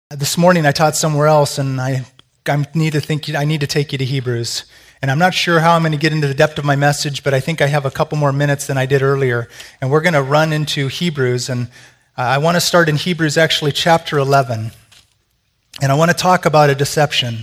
This morning I taught somewhere else, and I need to take you to Hebrews. And I'm not sure how I'm going to get into the depth of my message, but I think I have a couple more minutes than I did earlier. And we're going to run into Hebrews, and I want to start in Hebrews, actually, chapter 11. And I want to talk about a deception.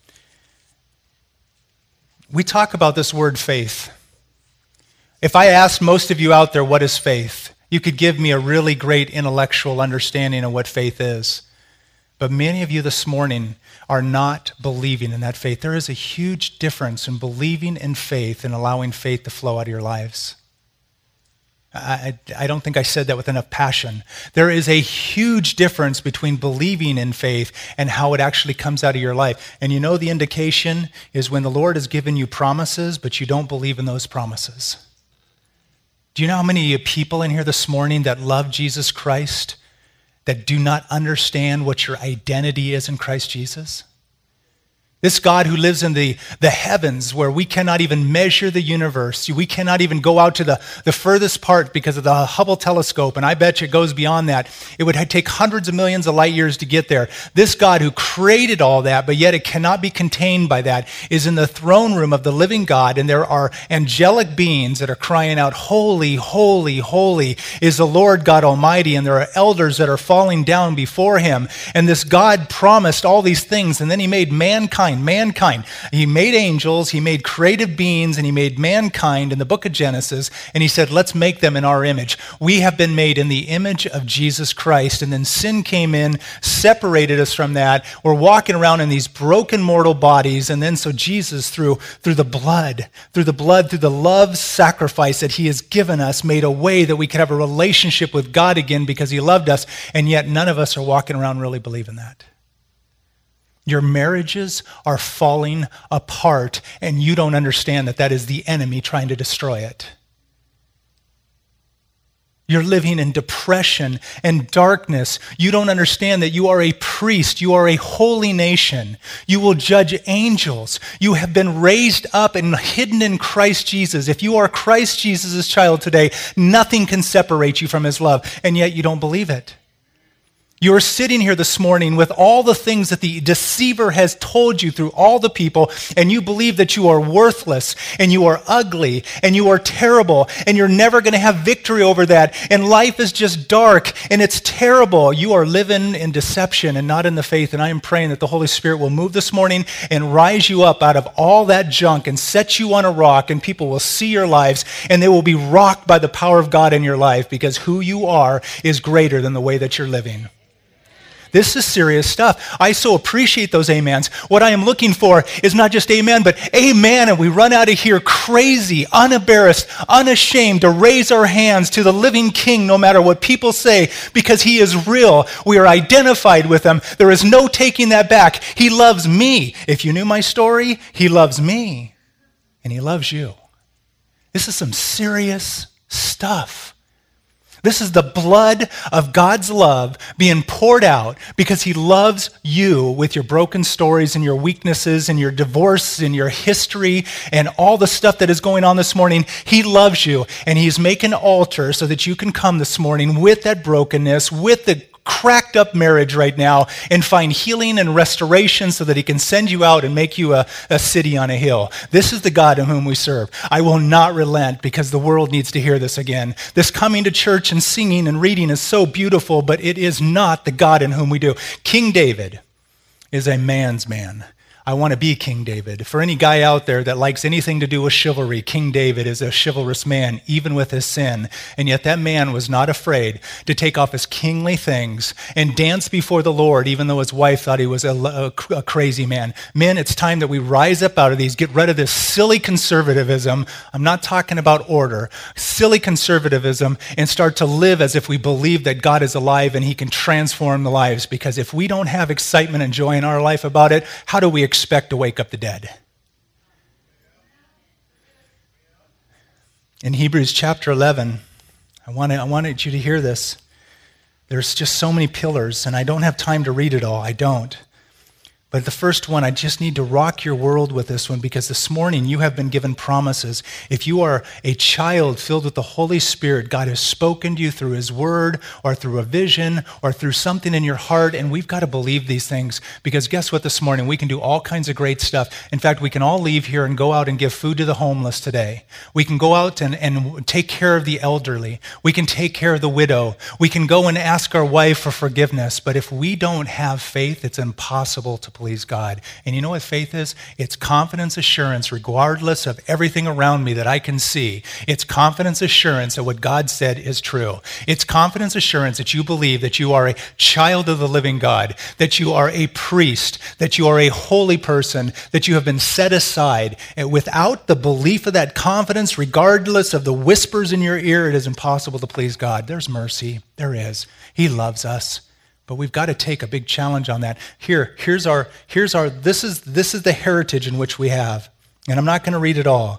We talk about this word faith. If I asked most of you out there, what is faith? You could give me a really great intellectual understanding of what faith is. But many of you this morning are not believing in that faith. There is a huge difference in believing in faith and allowing faith to flow out of your lives. I don't think I said that with enough passion. There is a huge difference between believing in faith and how it actually comes out of your life. And you know the indication is when the Lord has given you promises, but you don't believe in those promises. Do you know how many people in here this morning that love Jesus Christ that do not understand what your identity is in Christ Jesus? This God who lives in the heavens where we cannot even measure the universe. We cannot even go out to the furthest part because of the Hubble telescope, and I bet you it goes beyond that. It would take hundreds of millions of light years to get there. This God who created all that, but yet it cannot be contained by that, is in the throne room of the living God, and there are angelic beings that are crying out, "Holy, holy, holy is the Lord God Almighty," and there are elders that are falling down before him. And this God promised all these things, and then he made mankind. He made angels, he made creative beings, and he made mankind in the book of Genesis, and he said, let's make them in our image. We have been made in the image of Jesus Christ, and then sin came in, separated us from that. We're walking around in these broken mortal bodies, and then so Jesus, through the love sacrifice that he has given us, made a way that we could have a relationship with God again because he loved us, and yet none of us are walking around really believing that. Your marriages are falling apart, and you don't understand that that is the enemy trying to destroy it. You're living in depression and darkness. You don't understand that you are a priest. You are a holy nation. You will judge angels. You have been raised up and hidden in Christ Jesus. If you are Christ Jesus' child today, nothing can separate you from his love, and yet you don't believe it. You're sitting here this morning with all the things that the deceiver has told you through all the people, and you believe that you are worthless, and you are ugly, and you are terrible, and you're never going to have victory over that, and life is just dark, and it's terrible. You are living in deception and not in the faith, and I am praying that the Holy Spirit will move this morning and rise you up out of all that junk and set you on a rock, and people will see your lives, and they will be rocked by the power of God in your life, because who you are is greater than the way that you're living. This is serious stuff. I so appreciate those amens. What I am looking for is not just amen, but amen, and we run out of here crazy, unembarrassed, unashamed to raise our hands to the living King no matter what people say, because he is real. We are identified with him. There is no taking that back. He loves me. If you knew my story, he loves me, and he loves you. This is some serious stuff. This is the blood of God's love being poured out because he loves you with your broken stories and your weaknesses and your divorce and your history and all the stuff that is going on this morning. He loves you, and he's making an altar so that you can come this morning with that brokenness, with the cracked up marriage right now, and find healing and restoration so that he can send you out and make you a city on a hill. This is the God in whom we serve. I will not relent because the world needs to hear this again. This coming to church and singing and reading is so beautiful, but it is not the God in whom we do. King David is a man's man. I want to be King David. For any guy out there that likes anything to do with chivalry, King David is a chivalrous man, even with his sin. And yet that man was not afraid to take off his kingly things and dance before the Lord, even though his wife thought he was a crazy man. Men, it's time that we rise up out of these, get rid of this silly conservatism. I'm not talking about order. Silly conservatism, and start to live as if we believe that God is alive and he can transform the lives. Because if we don't have excitement and joy in our life about it, how do we expect to wake up the dead? In Hebrews chapter 11, I wanted you to hear this. There's just so many pillars, and I don't have time to read it all. I don't. But the first one, I just need to rock your world with this one, because this morning you have been given promises. If you are a child filled with the Holy Spirit, God has spoken to you through his word or through a vision or through something in your heart, and we've got to believe these things, because guess what, this morning we can do all kinds of great stuff. In fact, we can all leave here and go out and give food to the homeless today. We can go out and take care of the elderly. We can take care of the widow. We can go and ask our wife for forgiveness. But if we don't have faith, it's impossible to please God. And you know what faith is? It's confidence assurance, regardless of everything around me that I can see. It's confidence assurance that what God said is true. It's confidence assurance that you believe that you are a child of the living God, that you are a priest, that you are a holy person, that you have been set aside. And without the belief of that confidence, regardless of the whispers in your ear, it is impossible to please God. There's mercy. There is. He loves us. But we've got to take a big challenge on that. This is the heritage in which we have. And I'm not going to read it all.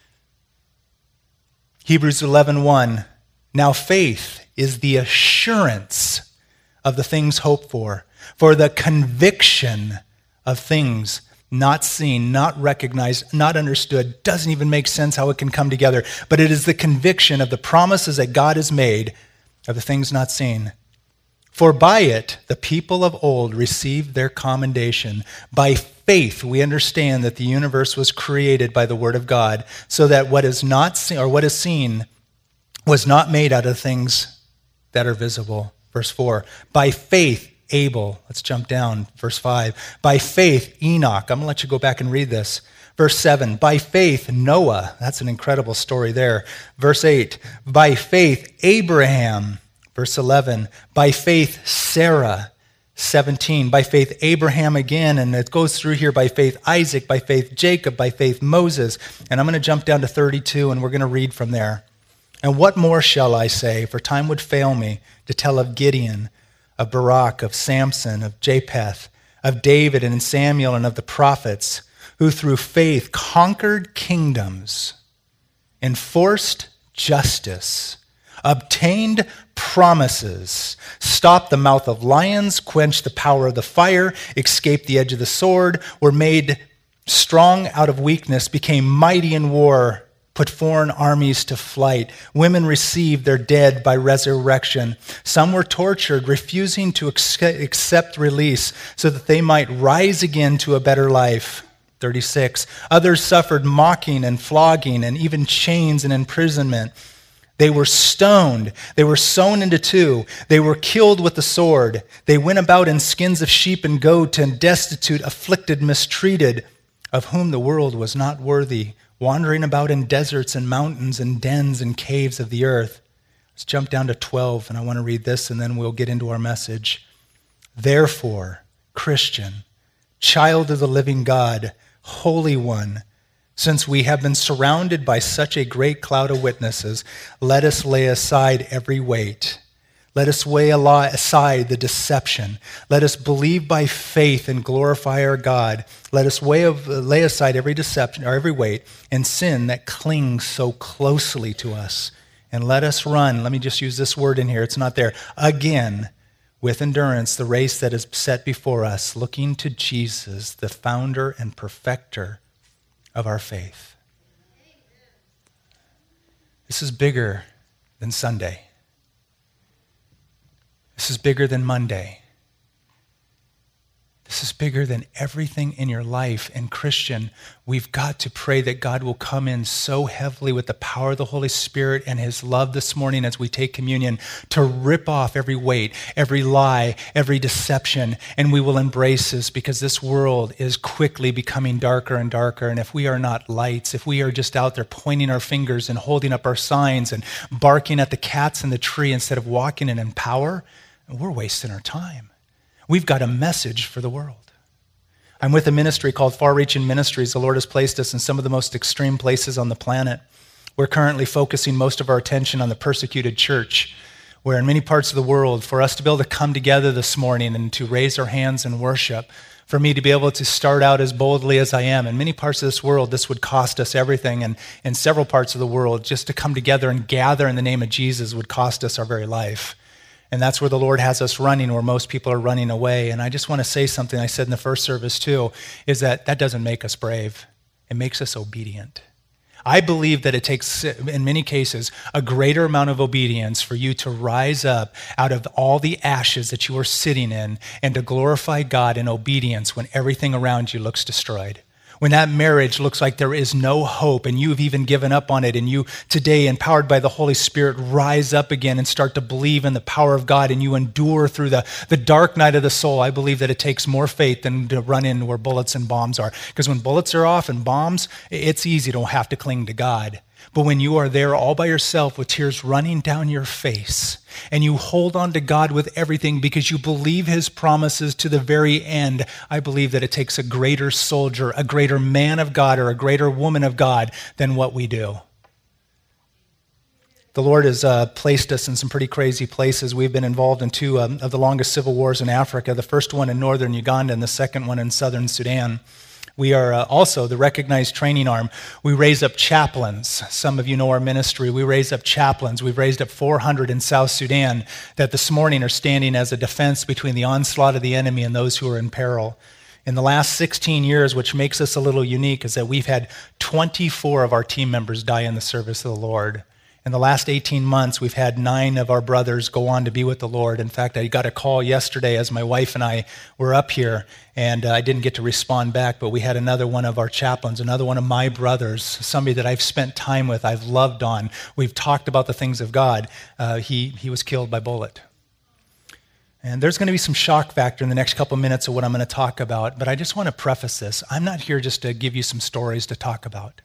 Hebrews 11:1. Now faith is the assurance of the things hoped for the conviction of things not seen, not recognized, not understood. Doesn't even make sense how it can come together. But it is the conviction of the promises that God has made of the things not seen. For by it, the people of old received their commendation. By faith, we understand that the universe was created by the word of God, so that what is not seen, or what is seen, was not made out of things that are visible. Verse 4, by faith, Abel. Let's jump down. Verse 5, by faith, Enoch. I'm going to let you go back and read this. Verse 7, by faith, Noah. That's an incredible story there. Verse 8, by faith, Abraham. Verse 11, by faith, Sarah. 17, by faith, Abraham again. And it goes through here, by faith, Isaac, by faith, Jacob, by faith, Moses. And I'm going to jump down to 32, and we're going to read from there. And what more shall I say? For time would fail me to tell of Gideon, of Barak, of Samson, of Japheth, of David and Samuel, and of the prophets, who through faith conquered kingdoms, enforced justice, obtained promises, stopped the mouth of lions, quenched the power of the fire, escaped the edge of the sword, were made strong out of weakness, became mighty in war, put foreign armies to flight. Women received their dead by resurrection. Some were tortured, refusing to accept release so that they might rise again to a better life. 36. Others suffered mocking and flogging and even chains and imprisonment. They were stoned. They were sawn into two. They were killed with the sword. They went about in skins of sheep and goat, and destitute, afflicted, mistreated, of whom the world was not worthy, wandering about in deserts and mountains and dens and caves of the earth. Let's jump down to 12, and I want to read this, and then we'll get into our message. Therefore, Christian, child of the living God, Holy One, since we have been surrounded by such a great cloud of witnesses, let us lay aside every weight. Let us lay aside the deception. Let us believe by faith and glorify our God. Let us lay aside every deception or every weight and sin that clings so closely to us. And let us run, let me just use this word in here, it's not there, again, with endurance, the race that is set before us, looking to Jesus, the founder and perfecter of our faith. This is bigger than Sunday. This is bigger than Monday. This is bigger than everything in your life. And Christian, we've got to pray that God will come in so heavily with the power of the Holy Spirit and his love this morning as we take communion to rip off every weight, every lie, every deception, and we will embrace this, because this world is quickly becoming darker and darker. And if we are not lights, if we are just out there pointing our fingers and holding up our signs and barking at the cats in the tree instead of walking in power, we're wasting our time. We've got a message for the world. I'm with a ministry called Far Reaching Ministries. The Lord has placed us in some of the most extreme places on the planet. We're currently focusing most of our attention on the persecuted church, where in many parts of the world, for us to be able to come together this morning and to raise our hands in worship, for me to be able to start out as boldly as I am, in many parts of this world, this would cost us everything. And in several parts of the world, just to come together and gather in the name of Jesus would cost us our very life. And that's where the Lord has us running, where most people are running away. And I just want to say something I said in the first service too, is that doesn't make us brave. It makes us obedient. I believe that it takes, in many cases, a greater amount of obedience for you to rise up out of all the ashes that you are sitting in and to glorify God in obedience when everything around you looks destroyed. When that marriage looks like there is no hope and you've even given up on it, and you today, empowered by the Holy Spirit, rise up again and start to believe in the power of God, and you endure through the dark night of the soul, I believe that it takes more faith than to run in where bullets and bombs are. Because when bullets are off and bombs, it's easy to have to cling to God. But when you are there all by yourself with tears running down your face, and you hold on to God with everything because you believe his promises to the very end, I believe that it takes a greater soldier, a greater man of God, or a greater woman of God than what we do. The Lord has placed us in some pretty crazy places. We've been involved in two of the longest civil wars in Africa, the first one in northern Uganda and the second one in southern Sudan. We are also the recognized training arm. We raise up chaplains. Some of you know our ministry. We raise up chaplains. We've raised up 400 in South Sudan that this morning are standing as a defense between the onslaught of the enemy and those who are in peril. In the last 16 years, which makes us a little unique, is that we've had 24 of our team members die in the service of the Lord. In the last 18 months, we've had 9 of our brothers go on to be with the Lord. In fact, I got a call yesterday as my wife and I were up here, and I didn't get to respond back, but we had another one of our chaplains, another one of my brothers, somebody that I've spent time with, I've loved on. We've talked about the things of God. He was killed by bullet. And there's going to be some shock factor in the next couple minutes of what I'm going to talk about, but I just want to preface this. I'm not here just to give you some stories to talk about.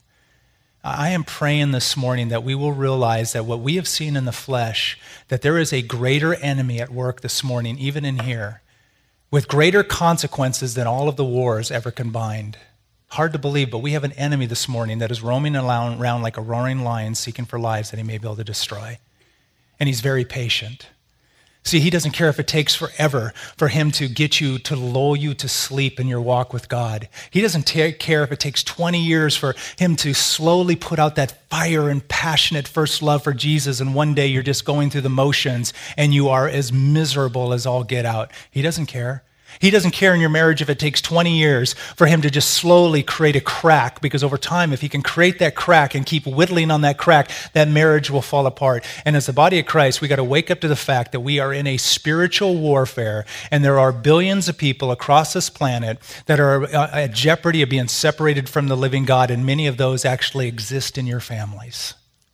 I am praying this morning that we will realize that what we have seen in the flesh, that there is a greater enemy at work this morning, even in here, with greater consequences than all of the wars ever combined. Hard to believe, but we have an enemy this morning that is roaming around like a roaring lion seeking for lives that he may be able to destroy. And he's very patient. See, he doesn't care if it takes forever for him to get you, to lull you to sleep in your walk with God. He doesn't care if it takes 20 years for him to slowly put out that fire and passionate first love for Jesus, and one day you're just going through the motions and you are as miserable as all get out. He doesn't care. He doesn't care in your marriage if it takes 20 years for him to just slowly create a crack, because over time, if he can create that crack and keep whittling on that crack, that marriage will fall apart. And as the body of Christ, we got to wake up to the fact that we are in a spiritual warfare, and there are billions of people across this planet that are at jeopardy of being separated from the living God, and many of those actually exist in your families.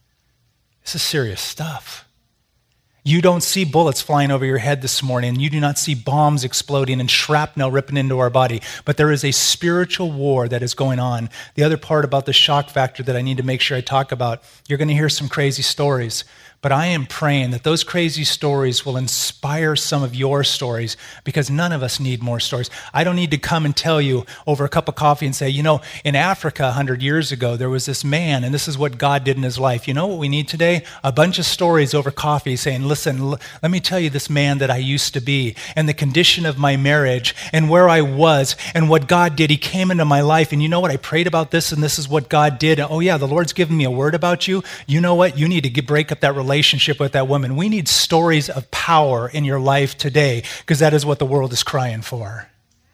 This is serious stuff. You don't see bullets flying over your head this morning. You do not see bombs exploding and shrapnel ripping into our body. But there is a spiritual war that is going on. The other part about the shock factor that I need to make sure I talk about, you're going to hear some crazy stories. But I am praying that those crazy stories will inspire some of your stories, because none of us need more stories. I don't need to come and tell you over a cup of coffee and say, you know, in Africa 100 years ago, there was this man, and this is what God did in his life. You know what we need today? A bunch of stories over coffee saying, listen, let me tell you this man that I used to be, and the condition of my marriage, and where I was, and what God did. He came into my life, and you know what? I prayed about this, and this is what God did. And, oh yeah, the Lord's given me a word about you. You know what? You need to break up that relationship with that woman. We need stories of power in your life today, because that is what the world is crying for.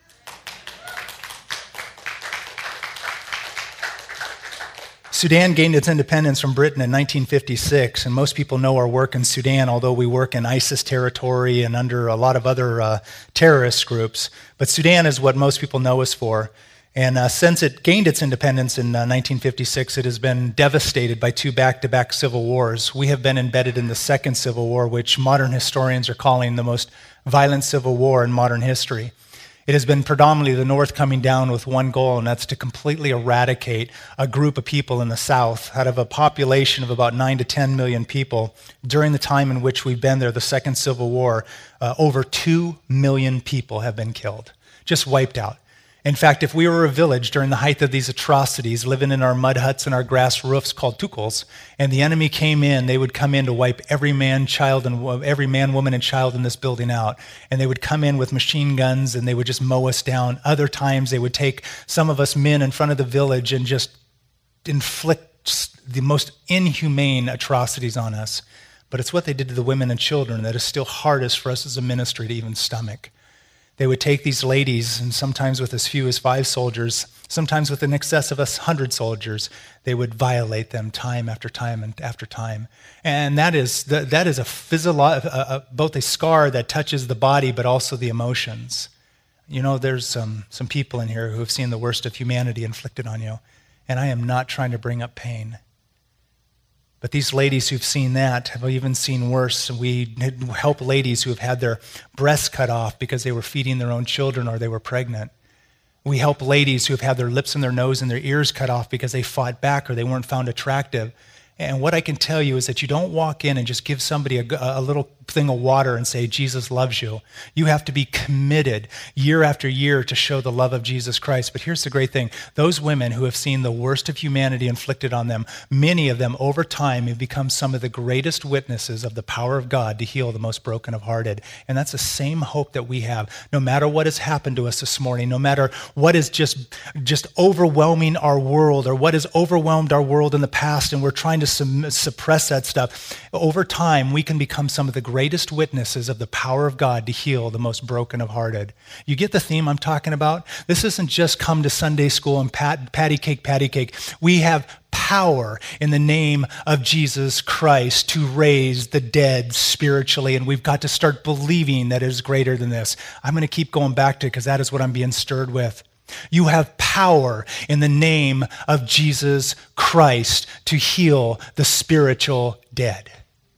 Sudan gained its independence from Britain in 1956, and most people know our work in Sudan, although we work in ISIS territory and under a lot of other terrorist groups. But Sudan is what most people know us for. And since it gained its independence in 1956, it has been devastated by 2 back-to-back civil wars. We have been embedded in the second civil war, which modern historians are calling the most violent civil war in modern history. It has been predominantly the North coming down with one goal, and that's to completely eradicate a group of people in the South out of a population of about 9 to 10 million people. During the time in which we've been there, the Second Civil War, over 2 million people have been killed, just wiped out. In fact, if we were a village during the height of these atrocities, living in our mud huts and our grass roofs called tukels, and the enemy came in, they would come in to wipe every man, woman, and child in this building out. And they would come in with machine guns, and they would just mow us down. Other times, they would take some of us men in front of the village and just inflict the most inhumane atrocities on us. But it's what they did to the women and children that is still hardest for us as a ministry to even stomach. They would take these ladies, and sometimes with as few as 5 soldiers, sometimes with an excess of 100 soldiers, they would violate them time after time and after time. And that is a both a scar that touches the body, but also the emotions. You know, there's some people in here who have seen the worst of humanity inflicted on you, and I am not trying to bring up pain. But these ladies who've seen that have even seen worse. We help ladies who have had their breasts cut off because they were feeding their own children or they were pregnant. We help ladies who have had their lips and their nose and their ears cut off because they fought back or they weren't found attractive. And what I can tell you is that you don't walk in and just give somebody a little thing of water and say, Jesus loves you. You have to be committed year after year to show the love of Jesus Christ. But here's the great thing. Those women who have seen the worst of humanity inflicted on them, many of them over time have become some of the greatest witnesses of the power of God to heal the most broken of hearted. And that's the same hope that we have. No matter what has happened to us this morning, no matter what is just overwhelming our world or what has overwhelmed our world in the past, and we're trying to suppress that stuff, over time we can become some of the greatest witnesses of the power of God to heal the most broken of hearted. You get the theme I'm talking about? This isn't just come to Sunday school and patty cake. We have power in the name of Jesus Christ to raise the dead spiritually, and we've got to start believing that it is greater than this. I'm going to keep going back to it because that is what I'm being stirred with. You have power in the name of Jesus Christ to heal the spiritual dead.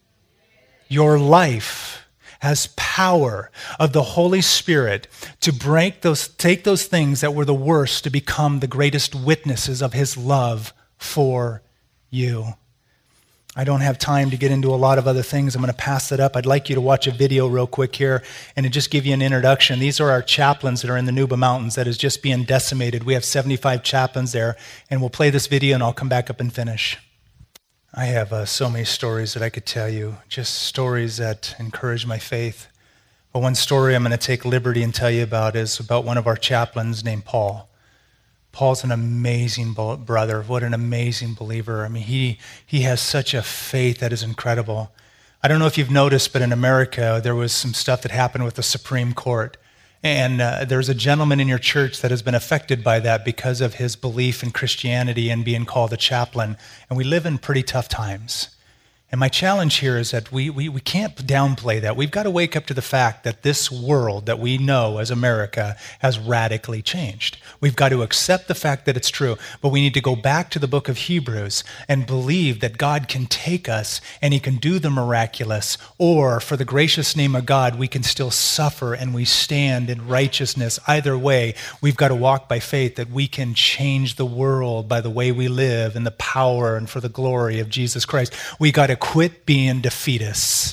Your life has power of the Holy Spirit to take those things that were the worst to become the greatest witnesses of his love for you. I don't have time to get into a lot of other things. I'm going to pass it up. I'd like you to watch a video real quick here and to just give you an introduction. These are our chaplains that are in the Nuba Mountains that is just being decimated. We have 75 chaplains there, and we'll play this video and I'll come back up and finish. I have so many stories that I could tell you, just stories that encourage my faith. But one story I'm going to take liberty and tell you about is about one of our chaplains named Paul. Paul's an amazing brother. What an amazing believer. I mean, he has such a faith that is incredible. I don't know if you've noticed, but in America, there was some stuff that happened with the Supreme Court. And there's a gentleman in your church that has been affected by that because of his belief in Christianity and being called a chaplain. And we live in pretty tough times. And my challenge here is that we can't downplay that. We've got to wake up to the fact that this world that we know as America has radically changed. We've got to accept the fact that it's true, but we need to go back to the book of Hebrews and believe that God can take us and he can do the miraculous, or for the gracious name of God, we can still suffer and we stand in righteousness. Either way, we've got to walk by faith that we can change the world by the way we live and the power and for the glory of Jesus Christ. We got to quit being defeatists.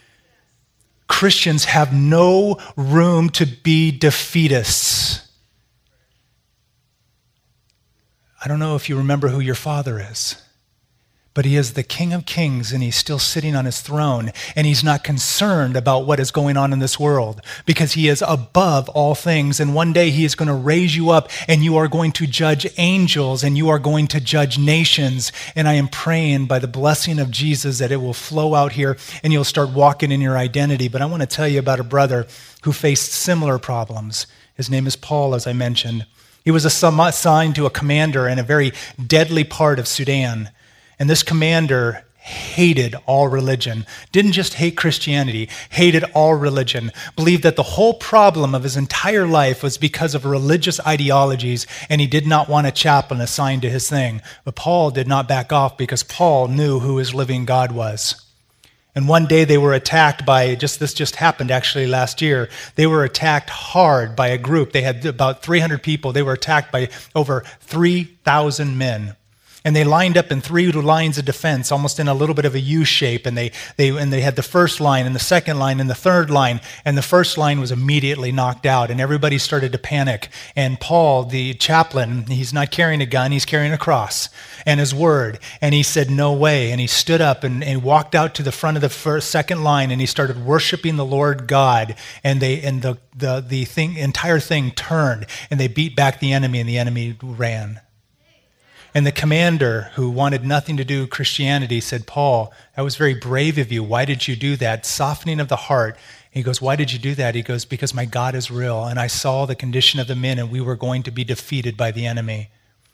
Christians have no room to be defeatists. I don't know if you remember who your father is, but he is the King of Kings and he's still sitting on his throne, and he's not concerned about what is going on in this world because he is above all things, and one day he is going to raise you up and you are going to judge angels and you are going to judge nations. And I am praying by the blessing of Jesus that it will flow out here and you'll start walking in your identity. But I want to tell you about a brother who faced similar problems. His name is Paul, as I mentioned. He was assigned to a commander in a very deadly part of Sudan. And this commander hated all religion, didn't just hate Christianity, hated all religion, believed that the whole problem of his entire life was because of religious ideologies, and he did not want a chaplain assigned to his thing. But Paul did not back off because Paul knew who his living God was. And one day they were attacked by, this just happened actually last year, they were attacked hard by a group. They had about 300 people. They were attacked by over 3,000 men. And they lined up in 3 lines of defense, almost in a little bit of a U shape. And they had the first line and the second line and the third line. And the first line was immediately knocked out. And everybody started to panic. And Paul, the chaplain, he's not carrying a gun, he's carrying a cross and his word. And he said, no way. And he stood up and walked out to the front of the second line, and he started worshiping the Lord God. And the entire thing turned, and they beat back the enemy, and the enemy ran. And the commander, who wanted nothing to do with Christianity, said, Paul, that was very brave of you. Why did you do that? Softening of the heart. He goes, why did you do that? He goes, because my God is real, and I saw the condition of the men, and we were going to be defeated by the enemy.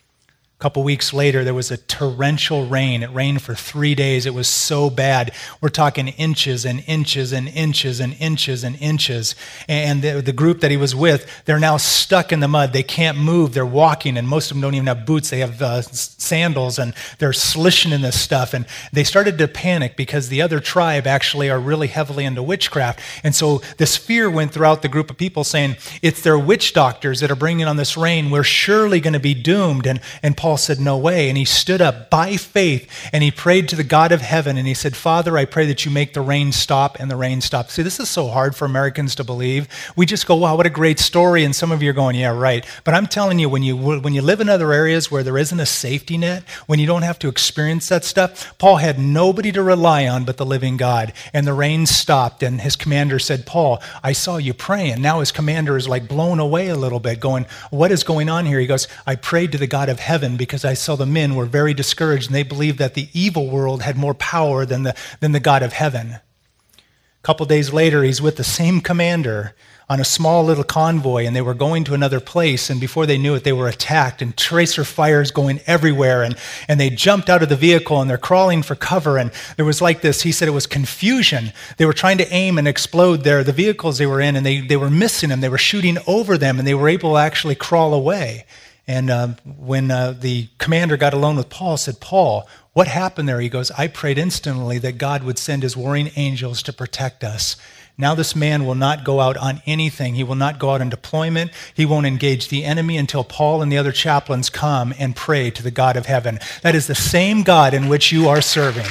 A couple weeks later, there was a torrential rain. It rained for 3 days. It was so bad. We're talking inches and inches and inches and inches and inches. And the group that he was with, they're now stuck in the mud. They can't move. They're walking, and most of them don't even have boots. They have sandals, and they're slishing in this stuff. And they started to panic because the other tribe actually are really heavily into witchcraft. And so this fear went throughout the group of people saying, it's their witch doctors that are bringing on this rain. We're surely going to be doomed. And Paul said, no way. And he stood up by faith and he prayed to the God of heaven. And he said, Father, I pray that you make the rain stop. And the rain stopped. See, this is so hard for Americans to believe. We just go, wow, what a great story. And some of you are going, yeah, right. But I'm telling you, when you live in other areas where there isn't a safety net, when you don't have to experience that stuff, Paul had nobody to rely on but the living God. And the rain stopped. And his commander said, Paul, I saw you praying. Now his commander is like blown away a little bit, going, what is going on here? He goes, I prayed to the God of heaven because I saw the men were very discouraged and they believed that the evil world had more power than the God of heaven. A couple days later, he's with the same commander on a small little convoy, and they were going to another place, and before they knew it, they were attacked, and tracer fires going everywhere, and they jumped out of the vehicle, and they're crawling for cover, and there was like this, he said it was confusion. They were trying to aim and explode the vehicles they were in, and they were missing them. They were shooting over them, and they were able to actually crawl away. And when the commander got alone with Paul, said, Paul, what happened there? He goes, I prayed instantly that God would send his warring angels to protect us. Now this man will not go out on anything. He will not go out on deployment. He won't engage the enemy until Paul and the other chaplains come and pray to the God of heaven. That is the same God in which you are serving.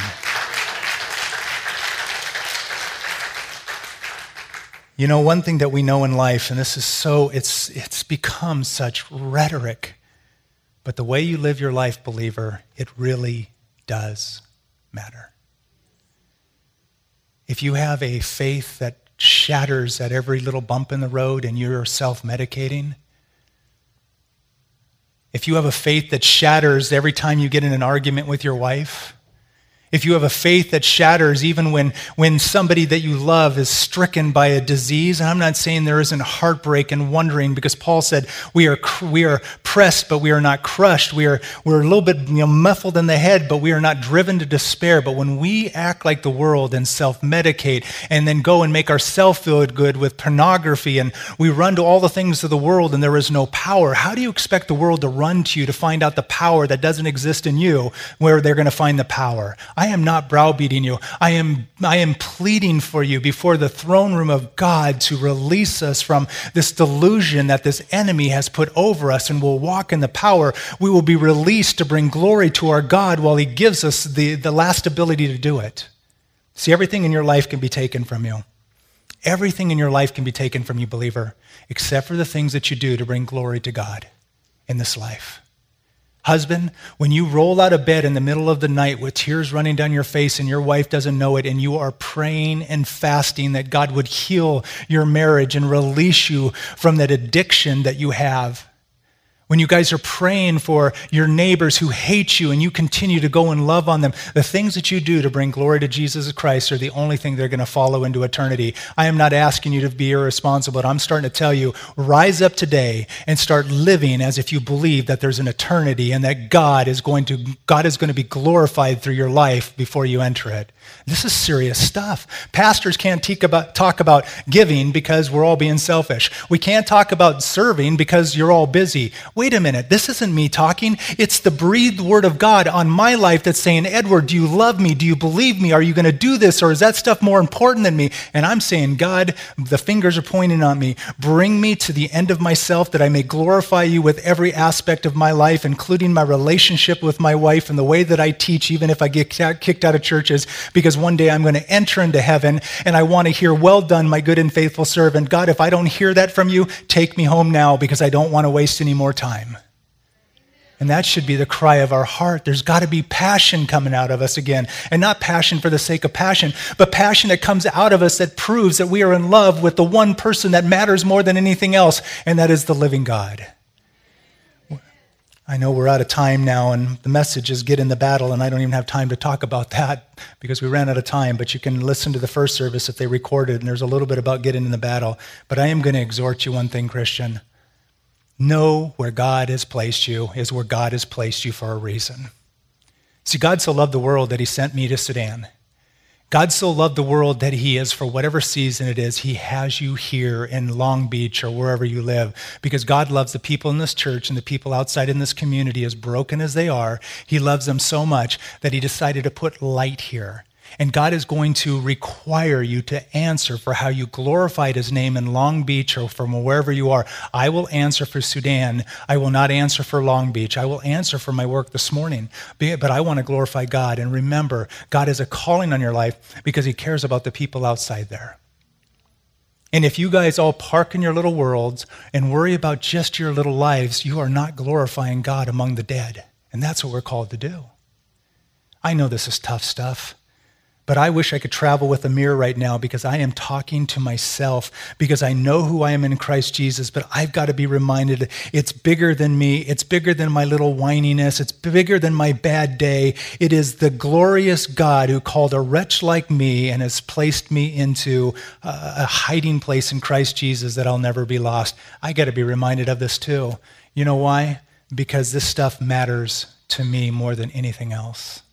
You know, one thing that we know in life, and this is so, it's become such rhetoric, but the way you live your life, believer, it really does matter. If you have a faith that shatters at every little bump in the road and you're self-medicating, if you have a faith that shatters every time you get in an argument with your wife, if you have a faith that shatters even when somebody that you love is stricken by a disease, and I'm not saying there isn't heartbreak and wondering, because Paul said we are pressed, but we are not crushed. We're a little bit muffled in the head, but we are not driven to despair. But when we act like the world and self-medicate and then go and make ourselves feel good with pornography, and we run to all the things of the world and there is no power, how do you expect the world to run to you to find out the power that doesn't exist in you, where they're going to find the power? I am not browbeating you. I am pleading for you before the throne room of God to release us from this delusion that this enemy has put over us, and we'll walk in the power. We will be released to bring glory to our God while he gives us the last ability to do it. See, everything in your life can be taken from you. Everything in your life can be taken from you, believer, except for the things that you do to bring glory to God in this life. Husband, when you roll out of bed in the middle of the night with tears running down your face and your wife doesn't know it, and you are praying and fasting that God would heal your marriage and release you from that addiction that you have. When you guys are praying for your neighbors who hate you and you continue to go and love on them, the things that you do to bring glory to Jesus Christ are the only thing they're going to follow into eternity. I am not asking you to be irresponsible, but I'm starting to tell you, rise up today and start living as if you believe that there's an eternity and that God is going to be glorified through your life before you enter it. This is serious stuff. Pastors can't talk about giving because we're all being selfish. We can't talk about serving because you're all busy. Wait a minute, this isn't me talking. It's the breathed word of God on my life that's saying, Edward, do you love me? Do you believe me? Are you going to do this? Or is that stuff more important than me? And I'm saying, God, the fingers are pointing at me. Bring me to the end of myself that I may glorify you with every aspect of my life, including my relationship with my wife and the way that I teach, even if I get kicked out of churches, because one day I'm going to enter into heaven and I want to hear, well done, my good and faithful servant. God, if I don't hear that from you, take me home now because I don't want to waste any more time. And that should be the cry of our heart. There's got to be passion coming out of us again. And not passion for the sake of passion, but passion that comes out of us that proves that we are in love with the one person that matters more than anything else, and that is the living God. I know we're out of time now, and the message is get in the battle, and I don't even have time to talk about that because we ran out of time, but you can listen to the first service if they recorded, and there's a little bit about getting in the battle. But I am going to exhort you one thing, Christian. Know where God has placed you is where God has placed you for a reason. See, God so loved the world that he sent me to Sudan. God so loved the world that he is, for whatever season it is, he has you here in Long Beach or wherever you live. Because God loves the people in this church and the people outside in this community, as broken as they are. He loves them so much that he decided to put light here. And God is going to require you to answer for how you glorified his name in Long Beach or from wherever you are. I will answer for Sudan. I will not answer for Long Beach. I will answer for my work this morning. But I want to glorify God. And remember, God has a calling on your life because he cares about the people outside there. And if you guys all park in your little worlds and worry about just your little lives, you are not glorifying God among the dead. And that's what we're called to do. I know this is tough stuff. But I wish I could travel with a mirror right now because I am talking to myself because I know who I am in Christ Jesus, but I've got to be reminded it's bigger than me. It's bigger than my little whininess. It's bigger than my bad day. It is the glorious God who called a wretch like me and has placed me into a hiding place in Christ Jesus that I'll never be lost. I got to be reminded of this too. You know why? Because this stuff matters to me more than anything else.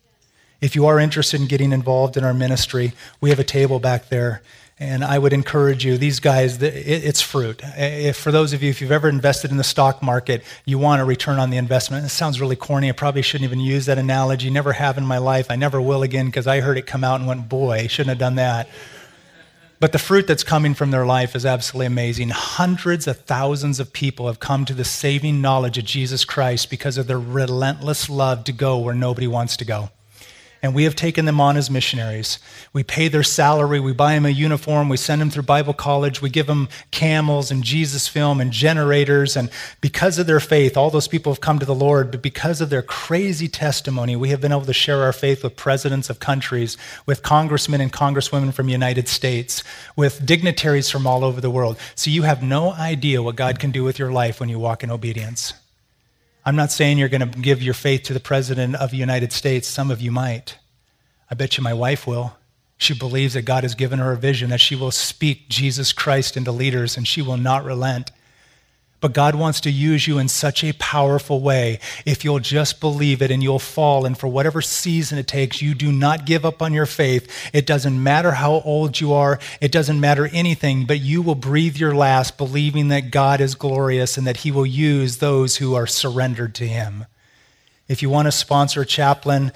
If you are interested in getting involved in our ministry, we have a table back there, and I would encourage you. These guys, it's fruit. For those of you, if you've ever invested in the stock market, you want a return on the investment. It sounds really corny. I probably shouldn't even use that analogy. Never have in my life. I never will again because I heard it come out and went, boy, I shouldn't have done that. But the fruit that's coming from their life is absolutely amazing. Hundreds of thousands of people have come to the saving knowledge of Jesus Christ because of their relentless love to go where nobody wants to go. And we have taken them on as missionaries. We pay their salary. We buy them a uniform. We send them through Bible college. We give them camels and Jesus film and generators. And because of their faith, all those people have come to the Lord. But because of their crazy testimony, we have been able to share our faith with presidents of countries, with congressmen and congresswomen from the United States, with dignitaries from all over the world. So you have no idea what God can do with your life when you walk in obedience. I'm not saying you're going to give your faith to the President of the United States. Some of you might. I bet you my wife will. She believes that God has given her a vision, that she will speak Jesus Christ into leaders, and she will not relent. But God wants to use you in such a powerful way. If you'll just believe it and you'll fall, and for whatever season it takes, you do not give up on your faith. It doesn't matter how old you are. It doesn't matter anything, but you will breathe your last believing that God is glorious and that he will use those who are surrendered to him. If you want to sponsor a chaplain,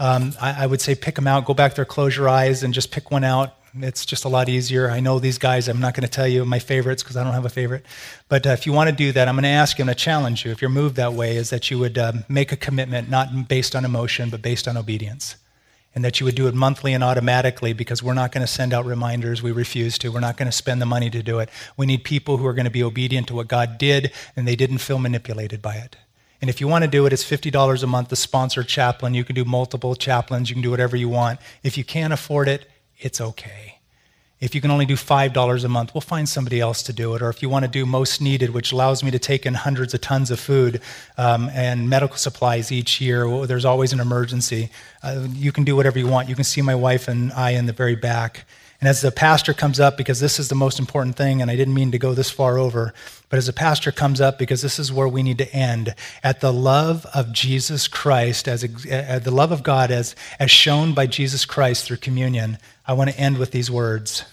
I would say pick them out. Go back there, close your eyes, and just pick one out. It's just a lot easier. I know these guys. I'm not going to tell you my favorites because I don't have a favorite. But if you want to do that, I'm going to ask you, I'm going to challenge you, if you're moved that way, is that you would make a commitment, not based on emotion, but based on obedience. And that you would do it monthly and automatically because we're not going to send out reminders. We refuse to. We're not going to spend the money to do it. We need people who are going to be obedient to what God did, and they didn't feel manipulated by it. And if you want to do it, it's $50 a month to sponsor a chaplain. You can do multiple chaplains. You can do whatever you want. If you can't afford it, it's okay. If you can only do $5 a month, we'll find somebody else to do it. Or if you want to do most needed, which allows me to take in hundreds of tons of food and medical supplies each year, there's always an emergency. You can do whatever you want. You can see my wife and I in the very back. And as the pastor comes up, because this is the most important thing, and I didn't mean to go this far over, but as the pastor comes up, because this is where we need to end, at the love of Jesus Christ, the love of God as shown by Jesus Christ through communion, I want to end with these words.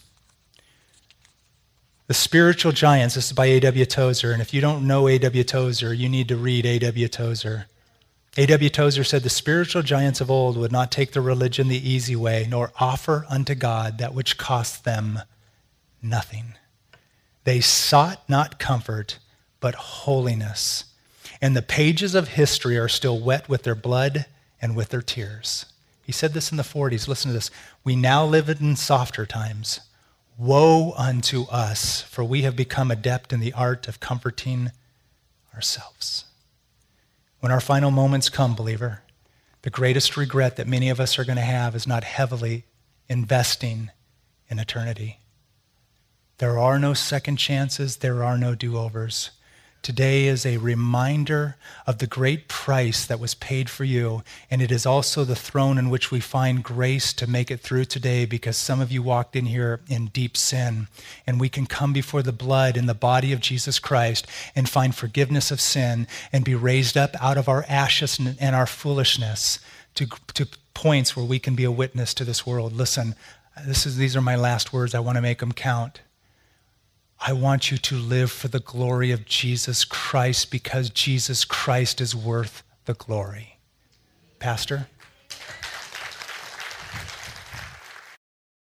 The Spiritual Giants, this is by A.W. Tozer, and if you don't know A.W. Tozer, you need to read A.W. Tozer. A.W. Tozer said, the spiritual giants of old would not take the religion the easy way, nor offer unto God that which cost them nothing. They sought not comfort, but holiness. And the pages of history are still wet with their blood and with their tears. He said this in the 40s. Listen to this. We now live in softer times. Woe unto us, for we have become adept in the art of comforting ourselves. When our final moments come, believer, the greatest regret that many of us are going to have is not heavily investing in eternity. There are no second chances. There are no do-overs. Today is a reminder of the great price that was paid for you, and it is also the throne in which we find grace to make it through today, because some of you walked in here in deep sin, and we can come before the blood and the body of Jesus Christ and find forgiveness of sin and be raised up out of our ashes and our foolishness to points where we can be a witness to this world. Listen, these are my last words. I want to make them count. I want you to live for the glory of Jesus Christ, because Jesus Christ is worth the glory. Pastor?